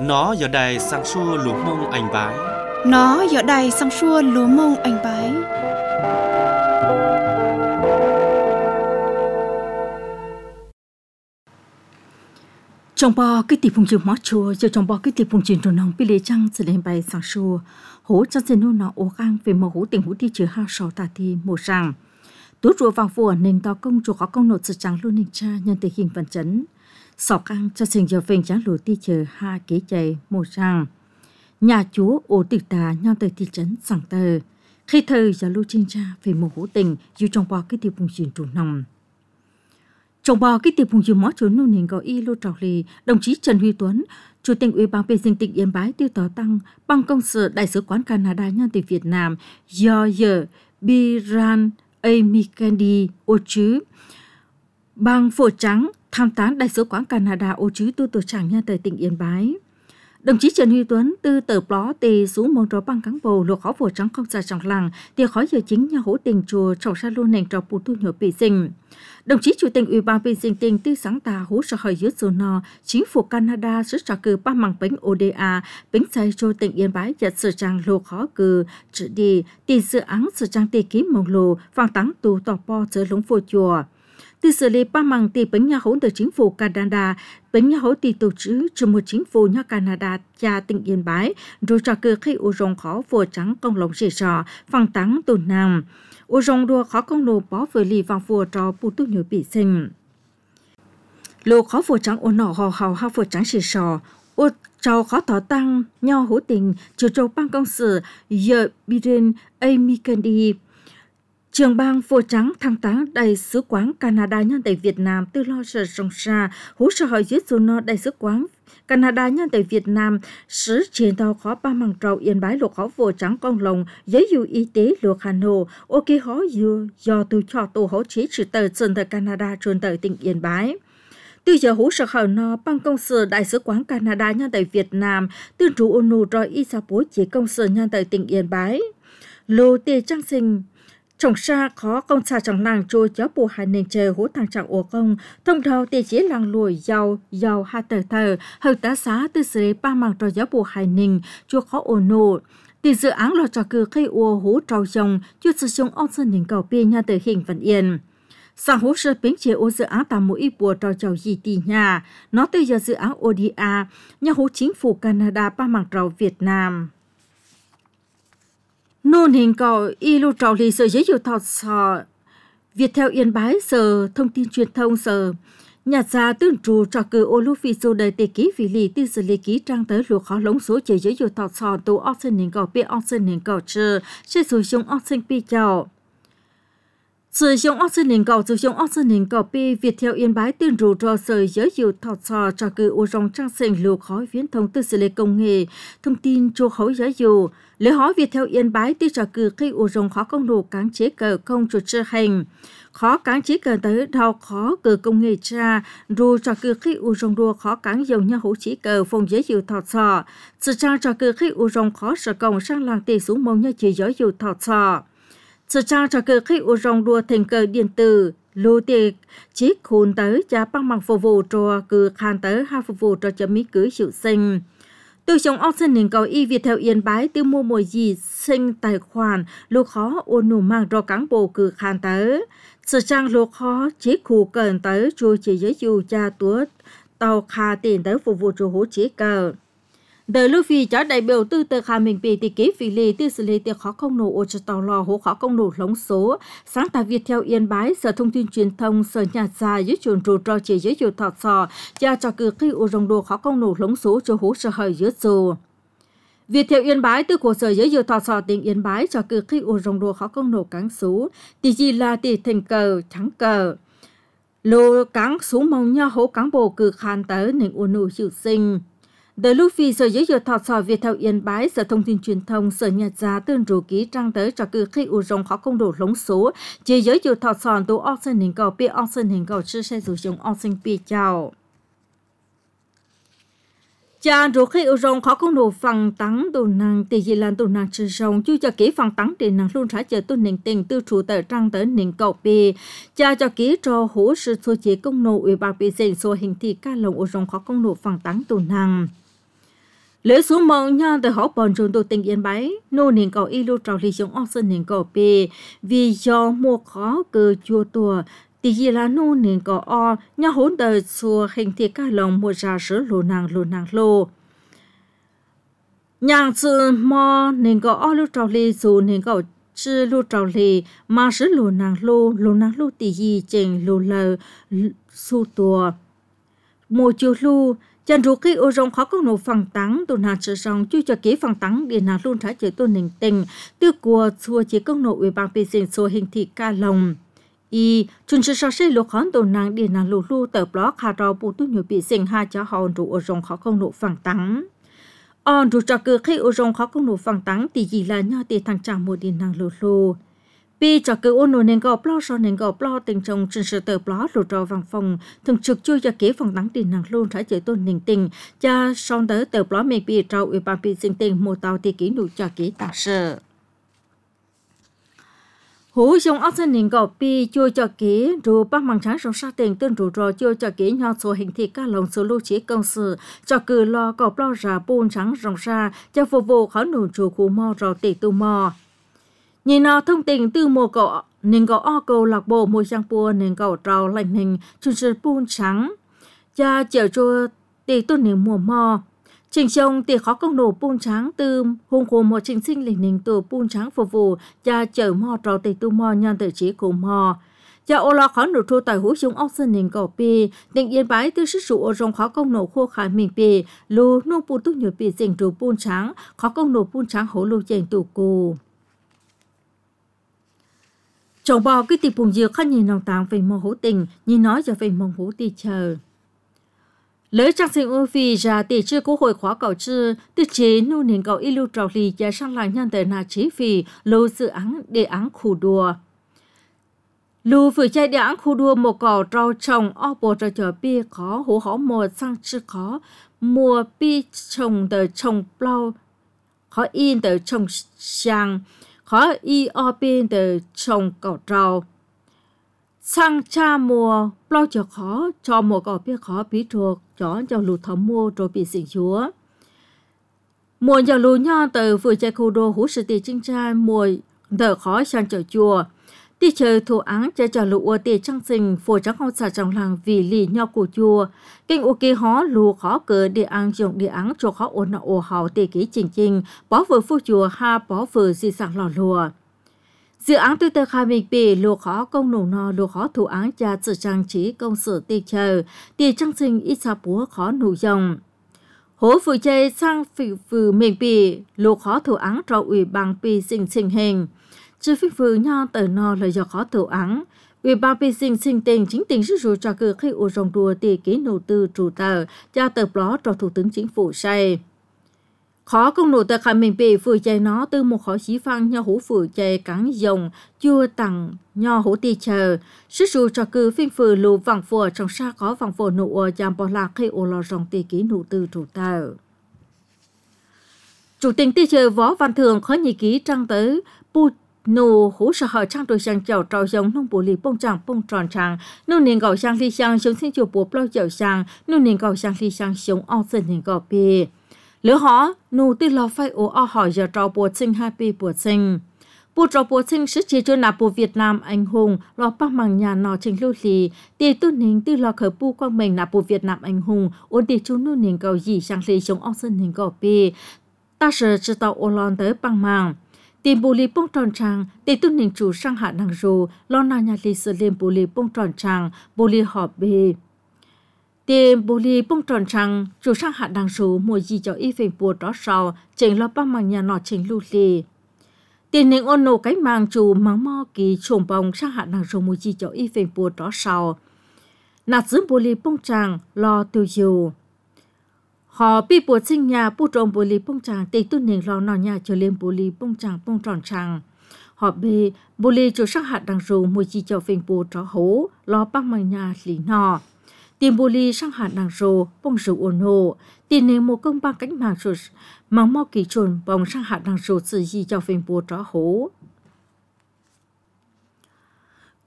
Nó giờ đây sang xua lúa mông anh bái. Nó giờ đây sang xua lúa mông anh bái. Trong bao cái tiệp phùng trường mót chùa, giờ trong bao cái tiệp phùng trường trồn nòng bị lệ trăng sẽ lên bay sang xua. Hố cho dân nô nó ố gang về màu hố tình hố đi chứa hao sò tà thi màu sang. Tú rùa vào vua nền tàu công chùa có công nộp sự trắng luôn nền cha nhân tình hình vận chấn. Sọ căng cho sinh giờ phình trắng lụa ti chờ ha kế chạy màu sang. Nhà chúa ổ tịch tà nhau tới thị trấn sẵn tờ. Khi thời giờ lưu trên cha về màu hố tình dù trong bao cái tiệp phùng trường trồn nòng. Trong bao cái tiệp phùng trường mót chùa nô nền có y lô trọc lì, đồng chí Trần Huy Tuấn, Chủ tịch Ủy ban Vệ sinh tỉnh Yên Bái tiêu tỏ tăng bằng công sự Đại sứ quán Canada nhân từ Việt Nam do giờ Biran Amikendi ô chứ bằng phổ trắng tham tán Đại sứ quán Canada ô chứ tu tổ trưởng nhân từ tỉnh Yên Bái. Đồng chí Trần Huy Tuấn từ tờ pló tì xuống mong trò bằng cán bộ luộc khó phổ trắng không xa trong làng thì khó giờ chính nhà hỗ tình chùa trồng sa lô nền trò bù tu nhỏ bị sinh. Đồng chí Chủ tịch Ủy ban Vệ sinh tỉnh tư sáng tà hỗ trợ hỏi dưới no chính phủ Canada sẽ trả cử ba bằng bánh ODA bánh xay cho tỉnh Yên Bái giật sự trang lô khó cử trở đi tỷ dự án sự trang tỷ ký mong lô vàng táng tù tỏ po trở lũng phô chùa. Từ xử lý ba bằng tỷ bánh nhà hỗ từ chính phủ Canada, bánh nhà hỗ tỷ tổ chức cho một chính phủ nhà Canada cha tỉnh Yên Bái, rồi trả cử khi ô rồng khó phổ trắng công lồng rỉ sò, vàng táng tù nam. Ô rồng đua khó công lô bó vừa lì vàng phổ trò bù tu nhớ bị sinh. Lô khó phổ trắng ô nọ hò hào ha phổ trắng rỉ sò, ô trò khó tỏ tăng nhau hỗ tình chiều trâu bang công sự giờ Biren Amikendi. Trường bang phổ trắng thăng táng Đại sứ quán Canada nhân tại Việt Nam từ lo sợ sông xa hỗ trợ hỏi dưới số nó Đại sứ quán Canada nhân tại Việt Nam sứ chiến tàu khó ba bằng trầu Yên Bái luộc khó phổ trắng công lồng giấy dù y tế luộc Hà Nội ok khó do từ cho tổ hỗ chế trừ tờ dân tại Canada truyền tới tỉnh Yên Bái. Từ giờ hỗ trợ hỏi nó bằng công sự Đại sứ quán Canada nhân tại Việt Nam từ trụ ONU rồi y sa bố chế công sự nhân tại tỉnh Yên Bái. Lô tê trang sinh trồng xa khó công xa trong làng trôi chó bù hai nền trời hỗ thằng trạng ổ công thông đầu tê chế làng lùi giàu hai tờ thờ hợp tá xá từ xử ba mạng trò gió bù hai nền chua khó ổ nổ từ dự án lo trò cử khi ổ hỗ trâu dòng chưa sử dụng ông sân nền cầu bia nhà từ hình vận yên. Sang hỗ trợ bến chế ô dự án tạm mũi bùa trò chầu gì tì nhà nó từ giờ dự án ODA nhà hỗ chính phủ Canada ba mạng trò Việt Nam. Nôn hình cầu y lưu trò lì sở giấy dụ thọt sò Việt theo Yên Bái sở thông tin truyền thông sở nhà gia tương trù trò cử ô lưu phi dô đời tê ký vì lì tư xử lý ký trang tới lùa khó lống số chế giấy dụ thọt sò tố ọc sân hình cầu bia ọc sân hình cầu trừ chế sử dụng ọc sân pi chào. Sử dụng ọc sân hình cầu pi Việt theo Yên Bái tương trù trò sở giấy dụ thọt sò trò cử ô rong trang sinh lùa khó viễn thông tư xử lý công nghệ thông tin chô khấu giấy dụ. Lễ hỏi Việt theo Yên Bái tư trả cử khi ổ rồng khó công đồ cáng chế cờ không chuột trơ hành. Khó cáng chế cờ tới đào khó cờ công nghệ tra, rồi trả cử khi ổ rồng đua khó cáng dầu nhau hỗ chế cờ phòng giới dụ thọt sò. Sự trang trả cử khi ổ rồng khó sở cổng sang làng tì xuống mông nhau chỉ giới dụ thọt sò. Sự trang trả cử khi ổ rồng đua thành cờ điện tử, lô tiệc, chế khôn tới cha băng bằng phục vụ trò cử khăn tới hai phục vụ trò chấm mỹ cưới hiệu sinh. Từ trong ốc sân hình cầu y Việt theo Yên Bái từ mua mùa gì sinh tài khoản lô khó ôn nụ mang rõ cán bộ cử khán tới. Sự trang lô khó chế khu cần tới chua chế giới dù cha tuốt tàu khá tiền tới phục vụ chủ hỗ chế cờ. Đời lưu phi cho đại biểu tư tờ khá mình bì tỷ kế phí lì tư xử lý tiệc khó công nổ ô cho tàu lò hỗ khó công nổ lống số. Sáng tạo Việt theo Yên Bái, Sở Thông tin Truyền thông, Sở Nhà gia dưới chuồn rù trò chế dưới dù thọt sò, cha cho cử khi ô rồng đồ khó công nổ lống số cho hỗ trợ hơi dưới dù. Việt theo Yên Bái từ của Sở dưới dù thọt sò tỉnh Yên Bái cho cử khi ô rồng đồ khó công nổ cáng số, tỷ gì là tỷ thành cờ, thắng cờ. Lô cáng số mong nhau hỗ cán bộ cử khán tới nền ô nụ hiệu sinh. Đời lúc phi Sở giới dụ thọt sò Việt theo Yên Bái, Sở Thông tin Truyền thông, Sở Nhà gia tương rủ ký trang tới cho cử khi ủ rồng khó công đổ lống số, chế giới dụ thọt sò tố ọc sân hình cầu bia ọc sân hình cầu chư xe dụ dùng ọc sân bia chào. Cha rủ khi ủ rồng khó công đổ phẳng tắng đồ năng tỷ dị lan đồ năng chư rồng chú cho ký phẳng tắng để năng luôn trả chờ tôn nền tình tư chủ tờ trang tới nền cầu bia. Cha cho ký cho hỗ sự số chế công nộ ủy ban bia dành số hình thị ca lồng ủ rồng khó công đổ phẳng tắng đồ năng. lễ xuống mong nha từ họ bọn chúng tôi tình yên bái nô niên cầu y lưu trào lý xuống ốc sơn niên cầu bê vì do mua khó cơ chua tùa thì gì là nô niên cầu o nha hỗn đời xua hình thị ca lòng mua ra sữa lô nàng lô nhàng sự mò niên cầu o lưu trào lý dù niên cầu chứ lưu trào lý mà sữa lô nàng lô thì gì chênh lô lờ su tùa mua chua lưu chân rú khi ô rong khó có nổ phẳng tắng tôi nà trở rong chui cho kế phẳng tắng để nà luôn trái chơi tôi nình tình tư của xua chỉ công nổ ủy ban bê sinh xua hình thị ca lòng y chun sẽ sẽ lục khán tôi nàng để nà lù lu tờ blog hà rau bù tu nhiều bị sinh hai cho họ rú ô rong khó công nổ phẳng tắng on rú cho cứ khi ô rong khó công nổ phẳng tắng thì gì là nhau thì thằng chàng một điện nàng lù lu vì cho cứ ôn nổi nên có plo so nên có plo tình trong trên sự tờ plo lụt trò vàng phòng thường trực chui cho kế phòng đắng tiền nàng luôn trái chơi tôn ninh tình cha son tới tờ plo mình bị trao ủy ban bị sinh tình một tàu thì kỹ đủ cho kế tạc sở hú trong ốc sân ninh có pi chui cho kế rồi bác mang trắng trong sát tình tên rồi chui cho kế nhau số hình thị các lòng số lưu chế công sự cho cứ lo có plo ra bùn trắng rong ra cho phục vụ khó nổ chủ khu mò rồi tỷ tu mò nhìn nó thông tin từ mùa cọ nên có o cầu lạc bộ mùa sang pua nên có trào lạnh hình chung sự bùn trắng cha chở cho tỷ tuần nên mùa mò trình sông tỷ khó công nổ bùn trắng từ hùng khổ một trình sinh lịch nên từ bùn trắng phục vụ cha chở mò trào tỷ tu mò nhân tự trí của mò cha ô lo khó nổ thua tại hú sông ốc sơn nên có pi định yên bái từ sức sụ ở trong khó công nổ khô khải mình pi lu nô bùn tu nhiều pi dành trù bùn trắng khó công nổ bùn trắng hổ lu dành tủ cô chồng bò cái tiệp bùng dừa khăn nhìn lòng tàng về mong hữu tình nhìn nói cho về mong hữu ti chờ lỡ trang sinh ưu phi ra tỷ chưa cố hội khóa cầu chưa tư chế nu nền cầu y lưu trào lì và sang làng nhân tờ nà chế phì lâu dự án đề án khu đùa lù vừa chạy đề án khu đùa một cỏ trâu trồng o bộ trò chờ bia khó hổ hỏ mùa sang chưa khó mùa bi trồng tờ trồng plau khó in tờ trồng sang khó y o bên từ trồng cỏ trâu sang cha mùa bao giờ khó cho mùa cỏ biết khó bí thuộc cho lù thấm mua rồi bị sinh chúa mùa giờ lù nhau từ vừa chạy khu đô hú sự tì trinh trai mùa đỡ khó sang chợ chùa đi chơi thủ án cho lù ua tì trăng sinh phổ trắng không xả trong làng vì lì nhau của chùa kinh ok hó lù khó cờ địa ăn dùng địa án cho khó ôn ổ hào tì ký trình bỏ vừa phu chùa ha bỏ vừa di sản lò lùa dự án tư tờ khai mình bị lù khó công nổ nò lù khó thủ án cha sự trang trí công sự tì chờ tì trăng sinh ít xa búa khó nụ dòng hố vừa chơi sang phừ mình bị lù khó thủ án cho ủy ban bị sinh hình chứ phí phứ nhau tờ nò là do khó thủ án ủy ban bị sinh tình chính tình rút rủi cho cơ khi ô rong đùa tì ký đầu tư chủ tờ cha tờ blog cho thủ tướng chính phủ say khó công nổ tờ khai mình bị vừa chạy nó từ một khó xí phăng nhau hủ vừa chạy cắn dòng chưa tặng nhau hủ tì chờ sức rủi cho cơ phim phừ lù vàng phùa trong xa có vàng phùa nụ ở chạm bỏ lạc khi ô lò rong tì ký đầu tư chủ tờ chủ tịch tì chờ Võ Văn Thường khó nhị ký trăng tới nô hú sợ hở trang đồ sang chào trào giống nông bổ lì bông tròn tràng nô niên gạo sang ly sang sống sinh chiều bố bao chào sang nô niên gạo sang ly sang sống ao dần niên gạo bì lỡ họ nô tư lo phải ổ ao hỏi giờ trào bố sinh hai bì bố sinh bố trào bố sinh sức chế cho nạp bố Việt Nam anh hùng lo bác bằng nhà nọ trình lưu lì tỷ tu niên tư lo khởi bố quang mình nạp bố Việt Nam anh hùng ổn tỷ chú nô niên gạo gì sang ly sống ao dần niên gạo bì ta sợ chỉ tàu ô lon tới bằng màng tìm bù lì bông tròn tràng để tu ninh chủ sang hạ năng rù lo na nhà lì sơ liêm bù lì bông tròn tràng bù lì họp bê tìm bù lì bông tròn tràng chủ sang hạ năng rù mùa gì cho y phình bùa đó sau chỉnh lo ba mang nhà nọ chỉnh lưu lì tiền ninh ôn nổ cái mang chủ mang mò kỳ trồng bông sang hạ năng rù mùa gì cho y phình bùa đó sau nạt giữ bù lì bông tràng lo tiêu dù họ bị bùa sinh nhà bù trồng bù lì bông tràng tì tu nền lo nọ nhà cho lên bù lì bông tròn tràng họ bị bù lì chủ sang hạt đằng rù mùi chi cho phình bù trò hố lo băng mang nhà lì nọ tìm bù lì sang hạt đằng rù bông rù ồn hồ tiền nền một công băng cánh mạng rù mang mò kỳ trồn bông sang hạt đằng rù sự gì cho phình bù trò hố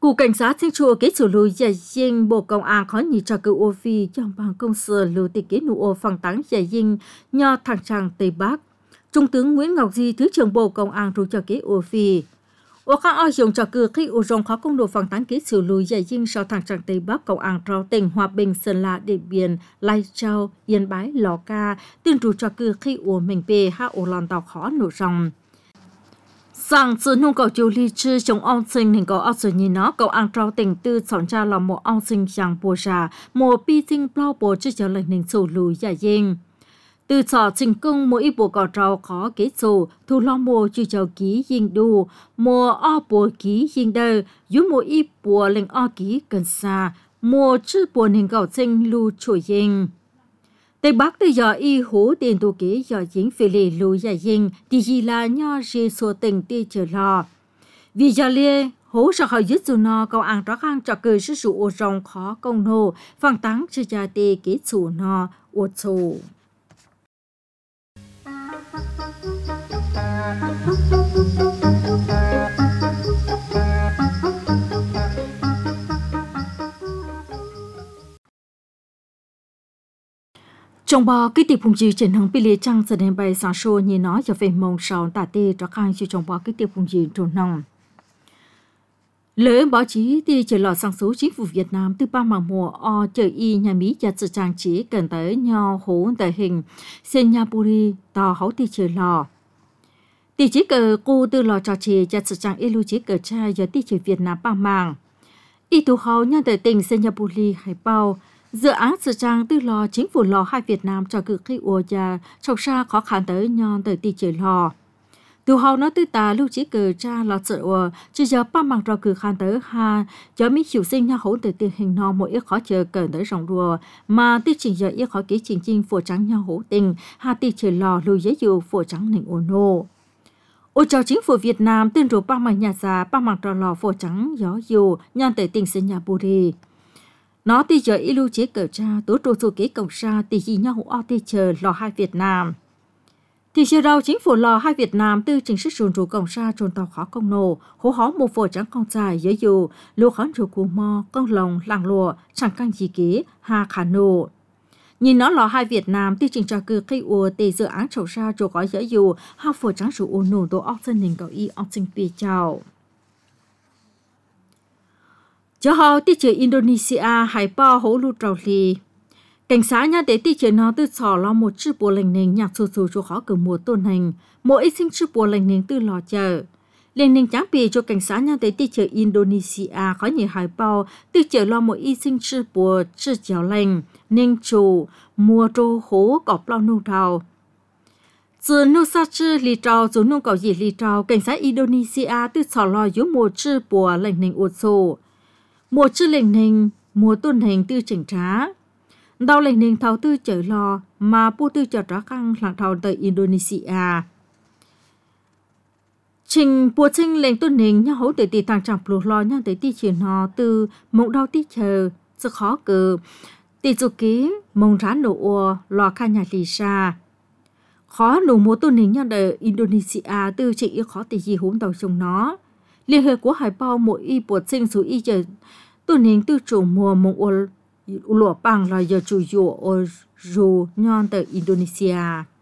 Cục cảnh sát chính chùa kế chủ lùi giải dinh bộ công an khó nhị cho cựu ô phi trong bằng công sở lưu tịch kế nụ ô phẳng táng giải dinh nho thẳng tràng Tây Bắc. Trung tướng Nguyễn Ngọc Di, Thứ trưởng Bộ Công an ru cho kế ô phi. Ô khang ao dùng cho cử khi ô rong khó công đồ phẳng táng kế chủ lùi giải dinh sau thẳng tràng Tây Bắc công an trao tỉnh Hòa Bình, Sơn La, Điện Biên, Lai Châu, Yên Bái, Lào Ca, tuyên ru cho cử khi ô mình bề ha ô lòn tàu khó nổ rong. Sang sự nông cầu chủ lý trí trong ông sinh nên có áp dụng như nó cầu ăn trao tỉnh tư chọn ra là một ông sinh chẳng bùa ra một bi tinh bao bùa chứ cho lệnh nên chủ lùi giải dinh. Từ chọn thành công mỗi bộ cỏ trao khó kế chủ thu lo mùa chứ cho ký dinh đủ mùa o bùa ký dinh đời dưới mỗi bùa lệnh o ký cần xa mùa chứ bùa nên cầu sinh lưu chuỗi dinh. Tây Bắc từ giờ y hố tiền tu kế giờ chính phê lệ lùi giải dinh thì gì là nho rê số tình tê chờ lo. Vì giờ lê hố sợ họ dứt dù nó cầu ăn rõ khăn cho cơ sư sụ ô rong khó công nô phẳng táng cho cha tê kế chủ nó ô chủ. Trong bò cái tiệp phùng trì trên hồng pi lê trăng sẽ đến bay sáng sủa như nó cho về mông sào tả tê cho khang cho trong bò cái tiệp phùng trì trồn nòng. Lễ báo chí thì chỉ lọt sáng số chính phủ Việt Nam từ ba mảng mùa o chờ y nhà Mỹ và sự trang trí cần tới nhau hố tại hình Senyapuri tàu hấu thì chờ lò. Tỷ chỉ cờ cô từ lò trò chì và sự trang y lưu chí cờ trai và tỷ chỉ Việt Nam ba mảng. Y tù hấu nhân tại tỉnh Senyapuri hải bao. Dự án sự trang từ lò chính phủ lò hai Việt Nam cho cử khi ua gia trong xa khó khăn tới nhon tới tỷ chế lò. Từ hầu nó tư tà lưu chí cử cha lò sợ ua chỉ giờ ba bằng rò cử khăn tới ha cho mỹ hiểu sinh nha hỗn tới tiền hình nó mỗi ít khó chờ cẩn tới rộng đùa mà tỷ trình giờ ít khó ký trình trình phổ trắng nha hỗ tình ha tỷ chế lò lưu giấy dù phổ trắng nỉnh ua nô. Ô cho chính phủ Việt Nam tuyên rủ ba bằng nhà già ba bằng rò lò phổ trắng gió dù nhon tới tỉnh Senyapuri. Nó thì giờ y lưu chế cờ cha tố trô số kế cổng xa thì gì nhau hữu thì chờ lò hai Việt Nam. Thì chờ đầu chính phủ lò hai Việt Nam tư trình sức trồn rủ cổng xa trồn tàu khó công nổ hố hó một phổ trắng con dài dưới dù lúa khán rủ cù mò con lồng làng lùa chẳng căng gì kế hà khả nổ. Nhìn nó lò hai Việt Nam tư trình cho cư khi ua tì dự án trổ xa trổ gói dưới dù ha phổ trắng rủ ua nổ tổ ốc dân hình cầu y ốc sinh bì chào. Cho họ tí chơi Indonesia hải bao hố lưu trào lì. Cảnh sát nhà để tí chơi nó từ sỏ lo một chiếc bùa lành nền nhạc xù xù cho khó cử mùa tôn hành. Mỗi ít sinh chiếc bùa lành nền từ lò chờ. Lành nền tráng bì cho cảnh sát nhà để tí chơi Indonesia khó nhỉ hải bao từ chơi lo một ít sinh chiếc bùa chiếc chéo lành. Nên chủ mùa trô hố cọp lo nô trào. Dù nô xa chư lì trào dù nô cầu gì lì trào cảnh sát Indonesia từ sỏ lo dưới một chiếc bùa lành nền ụt xô. Mùa chư lệnh nền, mùa tuần hành tư chỉnh trá. Đau lệnh nền thảo tư chở lò mà bố tư chở trá khăn lạc thảo tới Indonesia. Trình bùa trình lệnh tuần hành nhau hấu tới tỷ thằng chẳng bùa lò nhau tới tỷ chuyển họ từ mộng đau tỷ chờ, sự khó cử. Tỷ dù ký, mộng rán nổ ua, lò khá nhà lì xa. Khó nổ mùa tuần hành nhau tới Indonesia tư trình ý khó tỷ gì hốn tàu trong nó. Liên hệ của hải bao mỗi y bột sinh số y chờ tuần hình tư chủ mùa mông ô lụa bằng là giờ chủ dụ ô rù nhon tới Indonesia.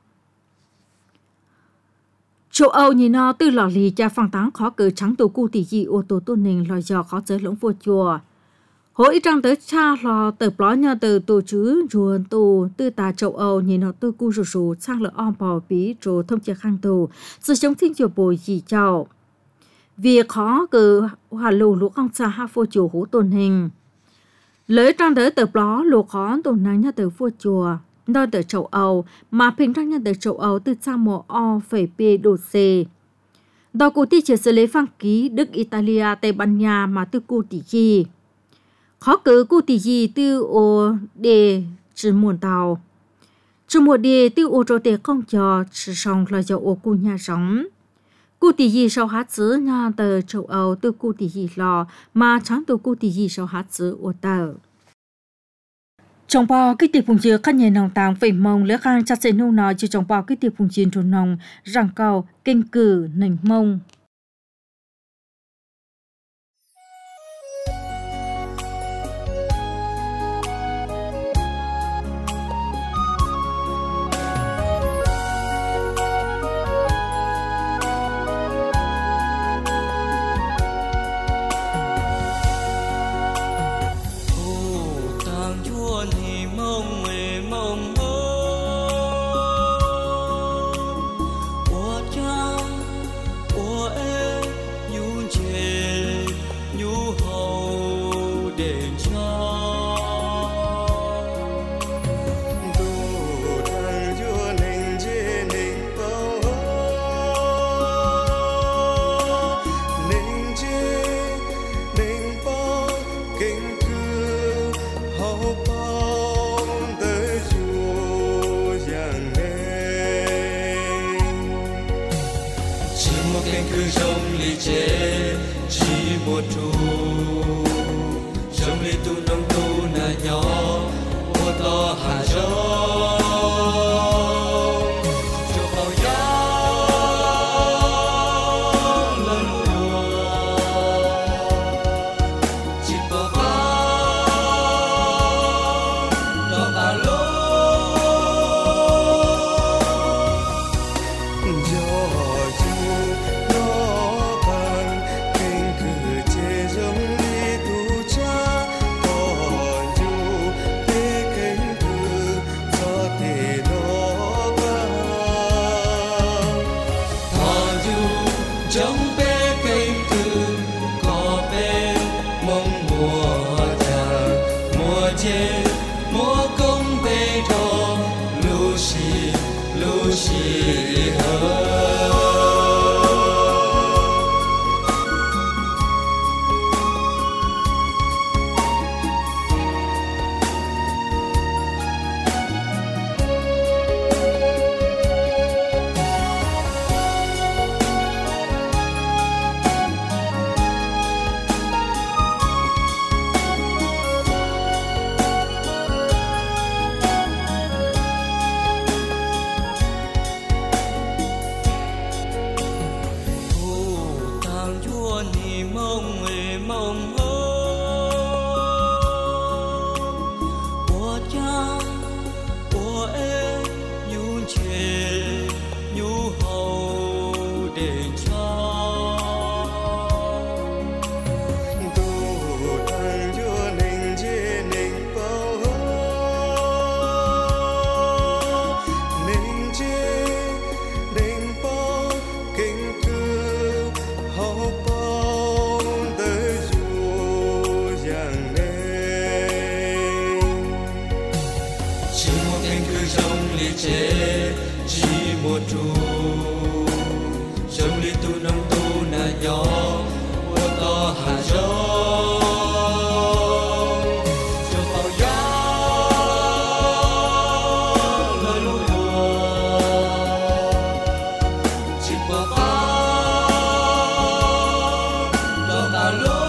Châu Âu nhìn nó từ lò lì cha phẳng táng khó cử trắng tổ cụ tỷ dị ô tô tuần hình là giờ khó giới lũng vô chùa. Hối trang tới cha lò tới bó nhà từ tổ chứ ruồn tổ tư tà châu Âu nhìn nó tư cụ rù rù sang lỡ ong bò bí rù thông chế khang tổ sự chống thiên chiều bồi gì chào. Việc khó cử hòa lù lũ không xa ha phô chùa hữu tồn hình. Lấy trang tới tờ bó lũ khó tồn năng nha từ phô chùa. Đó từ châu Âu mà平常nha từ châu Âu từ xa mùa O phẩy P độ C. Đó cụ tỷ chỉ xử lý phăng ký Đức, Italia, Tây Ban Nha mà từ cụ tỷ gì. Khó cử cụ tỷ gì từ ô đề trừ muôn tàu. Trừ mùa đề từ ô trô tê không cho trừ xong là do ô cụ nhà sống. Cụ tỷ gì sau hát chữ nhà từ châu Âu từ cụ tỷ gì lò mà chẳng từ cụ tỷ gì sau hát chữ ô tờ. Trong bao cái tiệp phùng chứa khăn nhẹ nòng tàng phẩy mông lỡ khang chặt xe nô nói cho trong bao cái tiệp phùng chiên trồn nòng răng cầu kinh cử nành mông. mùa già mùa chế mùa công bê trò lu xì hơ chỉ một tru trong li tu nông tu na nhỏ ô to hà rong cho bao gió lời lúa chỉ qua phá lo ta lúa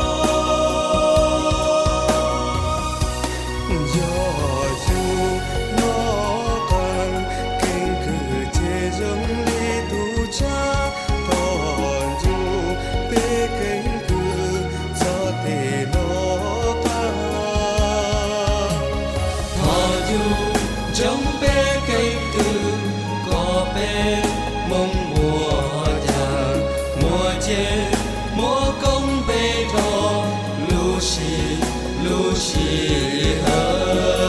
trong bể cây từ có bể mong mùa già mùa chế mùa công bể trò lu xì hơ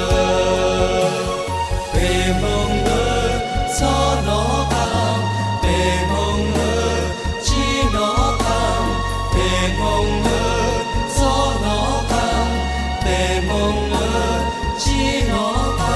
bể mong ơ gió nó cao bể mong ơ chi nó cao bể mong ơ gió nó cao bể mong ơ chi nó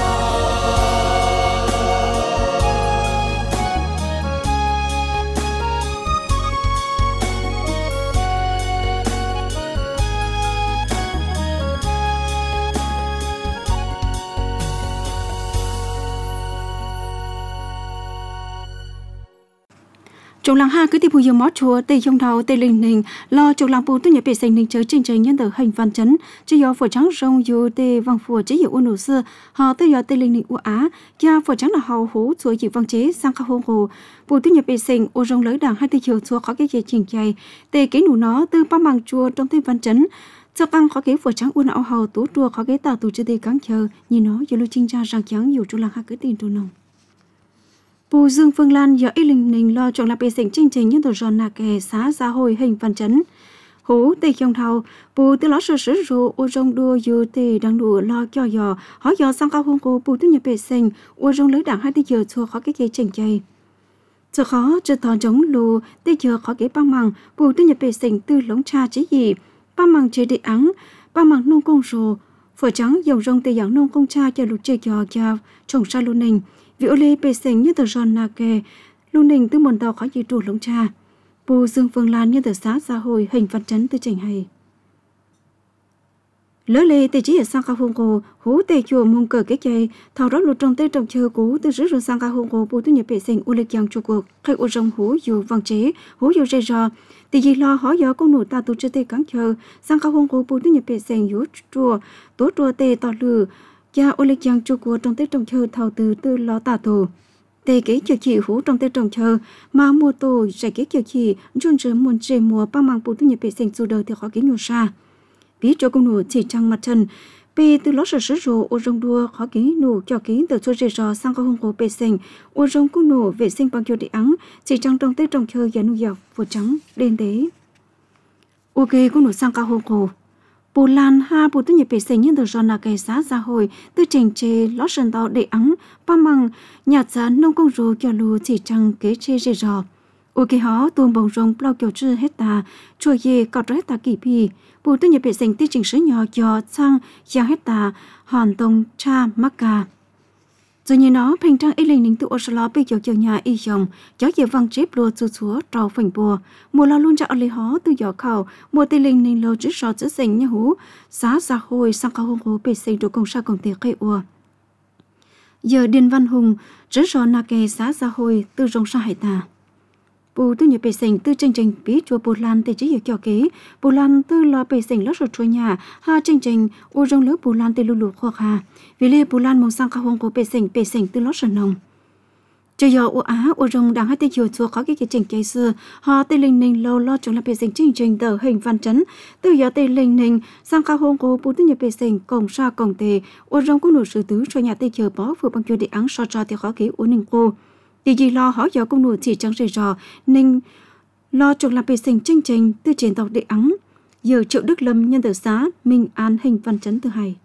Trong làng ha cứ tiếp bùi mót chùa tây trong đầu tây linh ninh lo trong làng bùi tôi nhớ bị sinh ninh chơi trên trời nhân tử hình văn chấn chỉ do phổ trắng rong dù tây vang phổ chế hiệu ôn xưa họ tới giờ tây linh ninh u á gia phổ trắng là hậu hú chúa chịu văn chế sang khắp hôn hồ bùi tôi nhớ bị sinh ô rong lưỡi đảng hai tây chiều chúa khó cái gì trình chạy tây cái nụ nó từ ba màng chùa trong tây văn chấn cho căng khó cái phổ trắng u áo hầu tú chùa khó cái tàu tù chơi tây cắn chờ nhìn nó dù lưu trinh ra rằng trắng nhiều trong làng ha cứ tin trù nồng Bù Dương Phương Lan giờ ý linh ninh lo chọn là bề sinh chương trình nhân tổ giòn nà kè xã gia hội hình văn chấn. Hú tây trong thầu, bù tư ló sơ sứ rụ ô rong đua dù tây đang đùa lo cho dò, hỏi dò sang cao hôn cô bù tư nhập bề sinh, ô rong lưới đảng hai tây giờ chua khó cái cây trình chay. Chờ khó, chờ thòn chống lù, tây giờ khó cái băng măng, bù tư nhập bề sinh tư lống cha chế gì, băng măng chế địa ắng, băng măng nông công rồ, phở trắng dòng rong tây dạng nông công cha cho lục chơi dò cho trồng sa luôn ninh. Vì ô lê bề sinh như tờ giòn nà kè, luôn ninh tư mồn tàu khó gì trụ lống cha. Bù Dương Phương Lan như tờ xã gia hội hình văn chấn tư trình hay. Lỡ lê tê chỉ ở sang cao hôn cô, hú tê chùa mông cờ cái chay, thảo đó lụt trong tê trong chờ cú từ rứ rồi sang cao hôn cô bù tư nhập bề sinh ô lê kiang chùa cuộc, khai ô rong hú dù vang chế, hú dù rê rò. Tì gì lo hỏi gió con nụ ta tụ chơi tê cắn chờ, sang cao hôn cô bù tư nhập bề sinh hú chùa, tố chùa tê tỏ lử. Cha ô lê giang chua của trong tết trồng chờ thảo từ tư lo tà tổ tê kế chờ chị hú trong tết trồng chờ mà mua tổ giải kế chờ chị chôn rửa muôn rề mùa ba mang bù tư nhập bề sinh dù đời thì khó kế nhiều xa ví cho công nụ chỉ trăng mặt trần bê từ ló sở sứ rồ ô rong đua khó kế nụ cho kế từ chua rề rò sang cao hông của bề sinh ô rong cung nụ vệ sinh bằng kiều địa ắng chỉ trăng trong tết trồng chờ và nụ dọc vừa trắng đen tế ok cung nụ sang cao hông của Bù Lan ha bù tư nhập bề sinh nhân từ giòn là cây xã gia hội tư trình chế lót sân tàu để ắng ba măng nhạt giá nông công rô cho lù chỉ trăng kế chê rê rò ô kỳ họ tuôn bồng rồng bao kiểu chư hết ta chua ye cọt hết ta kỳ pi bù tư nhập bị sinh tí chỉnh sứ nhỏ cho sang giang hết ta hoàn tông cha mắc ca rồi như nó thành trang ý linh ninh tụ Oslo bị dọc dọc nhà y dòng gió dễ văng chếp lùa chú chúa trò phình bùa mùa lo luôn cho ở lý hó từ gió khảo mùa tây linh ninh lô chữ sọ chữ sinh như hú xá xa hồi sang khảo hông hú bị sinh đồ công sa công tiệc cây ua giờ điền văn hùng chữ sọ nà kê xá xa hồi từ rong sa hải ta bù tư nhập bị sinh từ chương trình bí chùa bù lan từ chỉ hiểu cho kỹ bù lan từ lo bị sinh lót rồi chùa nhà ha chương trình u rong lứa bù lan từ lù lù khoa hà vì lê bù lan mong sang khảo hông của bị sinh từ lót rồi nồng cho giờ u á u rong đang hai tay chiều chùa có cái trình cây xưa họ tây linh ninh lâu lo trong là bị sinh chương trình tờ hình văn chấn từ giờ tây linh ninh sang khảo hông của bù tư nhập bị sinh cổng sa cổng tề u rong cũng nổi sự tứ cho nhà tây chiều bó vừa bằng chùa để áng so thì khó kỹ u ninh cô thì gì lo hỏi giờ công nụ chỉ chẳng rời rò nên lo chuộc làm vệ sinh chương trình từ trên tàu để ắng giờ Triệu Đức Lâm nhân tử xá Minh An hình văn chấn từ hay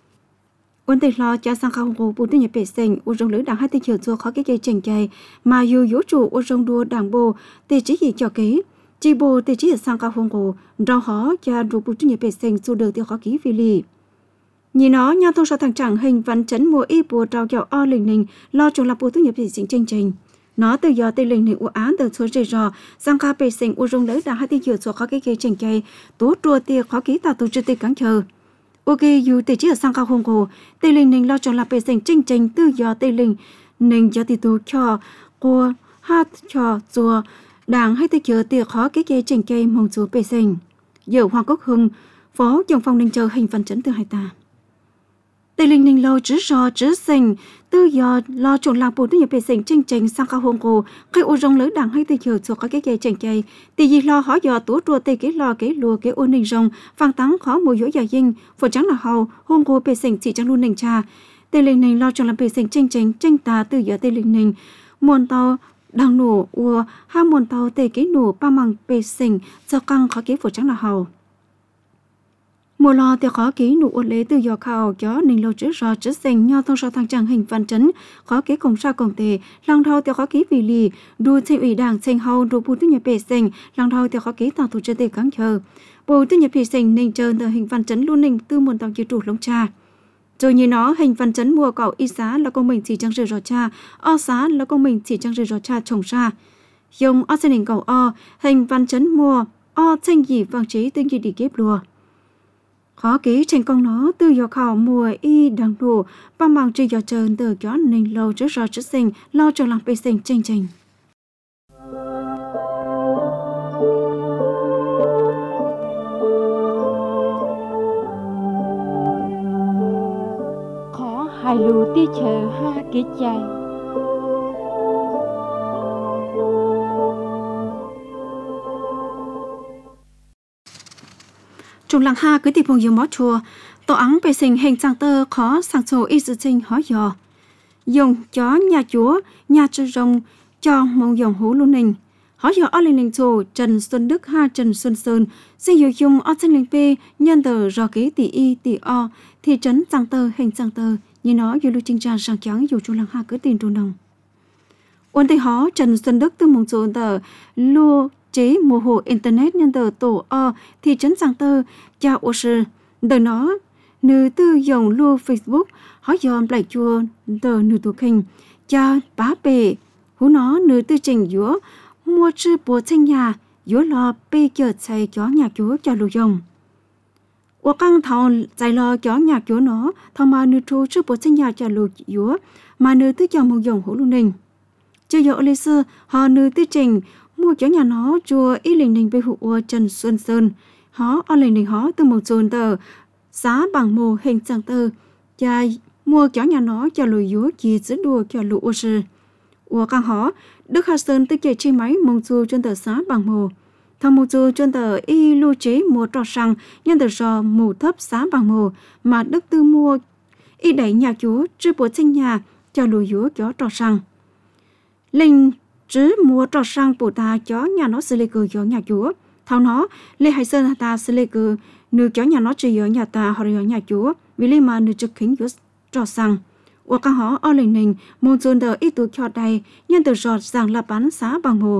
ôn tây lo cha sang khảo hồ bù tư nhập vệ sinh u rong lưỡi đảng hai tây chiều chùa khó cái trình chạy mà dù yếu chủ u rong đua đảng bồ tây chỉ gì cho kế chi bồ tây chỉ sang khảo hồ rau hó cha đua bù tư nhập vệ sinh su được tiêu khó ký vì lì nhìn nó nhà thông số thằng chẳng hình văn chấn mùa y bùa trao kẹo o linh ninh lo chung là bùa tốt nghiệp vệ sinh chương trình nó từ giờ tây linh ninh u án từ số rời rò sang kha vệ sinh u rong lưỡi đã hai tiêu số khó cái trình cây tố trua tia khó ký tạo tổ chức tây cắn chờ ok dù tây chỉ ở sang kha hồng cổ tây linh ninh lo chung là vệ sinh chương trình từ giờ tây linh ninh cho tây tu cho cô hát cho chùa đảng hai tiêu chờ tia khó cái trình cây mong chúa vệ sinh giờ Hoàng Quốc Hưng phó trưởng phòng ninh chờ hình văn chấn từ hai ta tây linh ninh lâu chữ rò chữ sinh từ giờ lo chuộng lạc bù tư nhập vệ sinh chương trình sang khảo hông cổ cây ô rong lớn đảng hay tây chiều cho các cái trình cây tây gì lo hỏi giờ tú trua tây cái lo cái lùa cái ô ninh rong phang táng khó mùi dỗ giờ dinh phụ trắng là hầu hông cổ vệ sinh chỉ trắng luôn ninh cha tây linh ninh lo chuộng làm vệ sinh chương trình tranh tà từ giờ tây linh ninh muôn tàu đang nổ ua hai muôn tàu tây cái nổ ba măng vệ sinh cho căng khó cái phụ trắng là hầu mùa lo thì khó ký nụ ôn lễ từ giờ khảo gió ninh lâu chữ rò chữ sinh nho thông số thằng chẳng hình văn chấn khó ký công sa công tề lang thao thì khó ký vì lì đu trên ủy đảng trên hậu đu bù tư nhập vệ sinh lang thao thì khó ký tạo tổ chức tề cắn chờ bù tư nhập vệ sinh ninh trơn từ hình văn chấn luôn ninh từ muôn tàu chữ chủ lông cha rồi như nó hình văn chấn mùa cậu y xá là công mình chỉ chẳng rời rò cha o xá là công mình chỉ chẳng rời rò cha trồng ra dùng o trên hình cầu o hình văn chấn mùa o tranh gì vàng trí tương gì đi ghép lùa khó ký trên con nó từ giờ khảo mùa y đằng đủ ba mang chơi giờ trơn từ gió ninh lâu trước rồi trước sinh lo cho làm vệ sinh chương trình khó hai lù ti chờ ha kỹ chạy trong làng ha cứ tìm vùng nhiều mó chùa tổ ắng vệ sinh hình trang tơ khó sang sổ y sự sinh hỏi dò dùng chó nhà chúa nhà trư rồng cho mong dòng hú luôn ninh hỏi dò ở linh linh chùa Trần Xuân Đức ha Trần Xuân Sơn xin dụ dùng ở trên linh p nhân tờ rò ký tỷ y tỷ o thị trấn trang tơ hình trang tơ như nó dù lưu trình tràn sang chóng dù trong làng ha cứ tìm trù nồng ôn tây hó Trần Xuân Đức từ mong chùa tờ lua chế mùa hồ internet nhân tờ tổ o thị trấn Giang Tơ cha ô sư đời nó nữ tư dòng lưu Facebook hỏi dòm lại chùa tờ nữ tổ kinh cha bá bể hú nó nữ tư trình dúa mua chư bùa tranh nhà dúa lo bê chờ chạy chó nhà chúa cho lưu dòng ô căng thảo chạy lo chó nhà chúa nó thảo mà nữ trù chư bùa tranh nhà cho lưu dúa mà nữ tư dòng mong dòng hú lưu ninh chưa dọ lê sư họ nữ tư trình mua chó nhà nó chùa y linh ninh bê hụ Trần Xuân Sơn hó ở linh ninh hó từ một chôn tờ giá bằng mồ hình trang tờ cha mua chó nhà nó cho lùi dúa chia giữ đùa cho lũ ô sư ua căng hó Đức Hà Sơn tư chạy chi máy mong chùa trên tờ giá bằng mồ thằng mong chùa trên tờ y lưu chế mua trò sang nhân tờ rò mù thấp giá bằng mồ mà Đức tư mua y đẩy nhà chúa chứ bộ sinh nhà cho lùi dúa chó trò sang linh chứ mua trò sang bộ ta chó nhà nó xử lý cử chó nhà chúa thao nó Lê Hải Sơn ta xử lý cử nửa chó nhà nó chỉ ở nhà ta hoặc ở nhà chúa vì lý mà nửa trực khính trò sang Ủa các họ ở linh ninh môn dồn đỡ ít tụ cho đây nhân từ giọt rằng là bán xá bằng mồ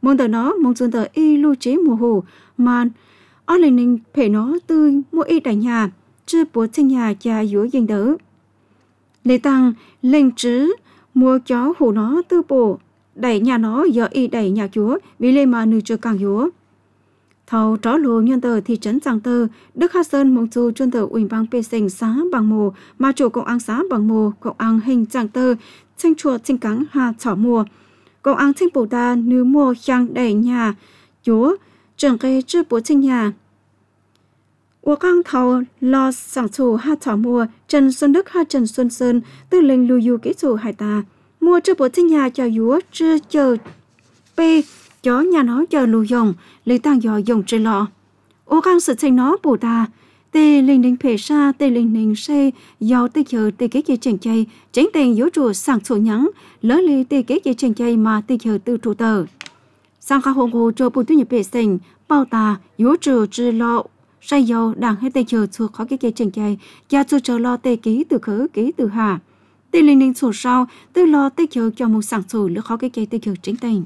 mong tờ nó mong xuân tờ y lưu chế mùa hồ mà ở lên ninh phải nó từ mua y đại nhà chưa bố sinh nhà cha yếu dành đỡ lê tăng lên chứ mua chó hồ nó từ bộ đẩy nhà nó giờ y đẩy nhà chúa vì lê mà nữ chưa càng yếu thầu tró lùa nhân tờ thị trấn Giang Tơ Đức Hà Sơn mong dù chuyên tờ ủy ban bê sinh xá bằng mùa mà chủ công an xá bằng mùa công an hình Giang Tơ tranh chùa tranh cắn hà chỏ mùa công an tranh bổ đà nữ mùa sang đẩy nhà chúa trưởng cây chưa bố tranh nhà Ủa căng thầu lo sản chủ hà chỏ mùa Trần Xuân Đức hà Trần Xuân Sơn từ lệnh lưu yu kỹ chủ hải ta mua chưa bố tranh nhà cho chúa chưa chờ bê chó nhà nó chờ lưu dòng lấy tăng dò dòng trên lọ ô căng sự tranh nó bổ ta tê linh đình phê xa tê linh đình xe giàu tê chờ tê kế kế chèn chay tránh tên yếu chủ sản chủ nhắn lỡ lì tê kế kế chèn chay mà tê chờ từ trụ tờ sang khá hồng hồ cho bùn tuyết nhập bể sinh bao ta yếu chủ trừ lọ say giàu đảng hay tê chờ chua khó kế kế chèn chay gia chủ chờ lo tê ký từ khứ ký từ hà tê linh đình sổ sau tê lo tê chờ cho một sản chủ lỡ khó kế kế tê chờ tránh tên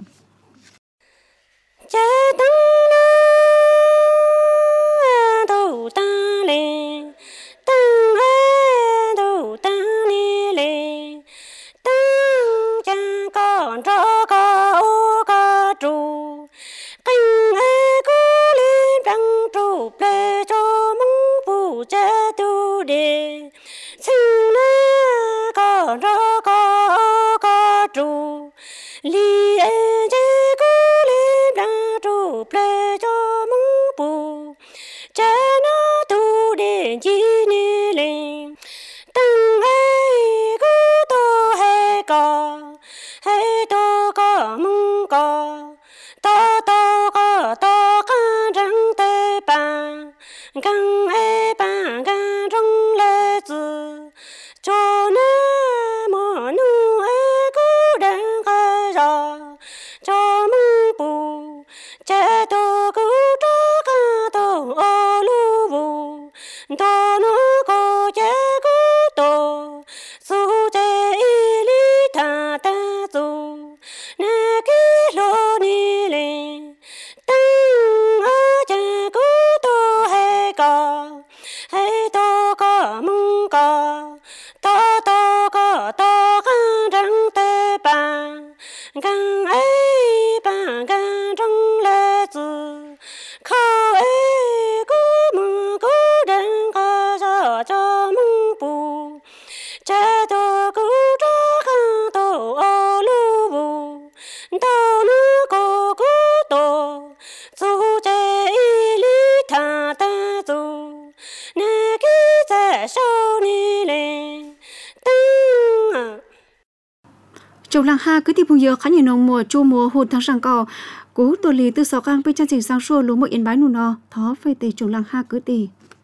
Châu Lăng Ha cứ tiếp giờ khá nhiều nông mùa chu mùa hụt tháng sang cò cú tổ lì từ sáu cang bên chân trình sang xua lúa một yên bái nụ nọ thó phê tê Châu Lăng Ha cứ tì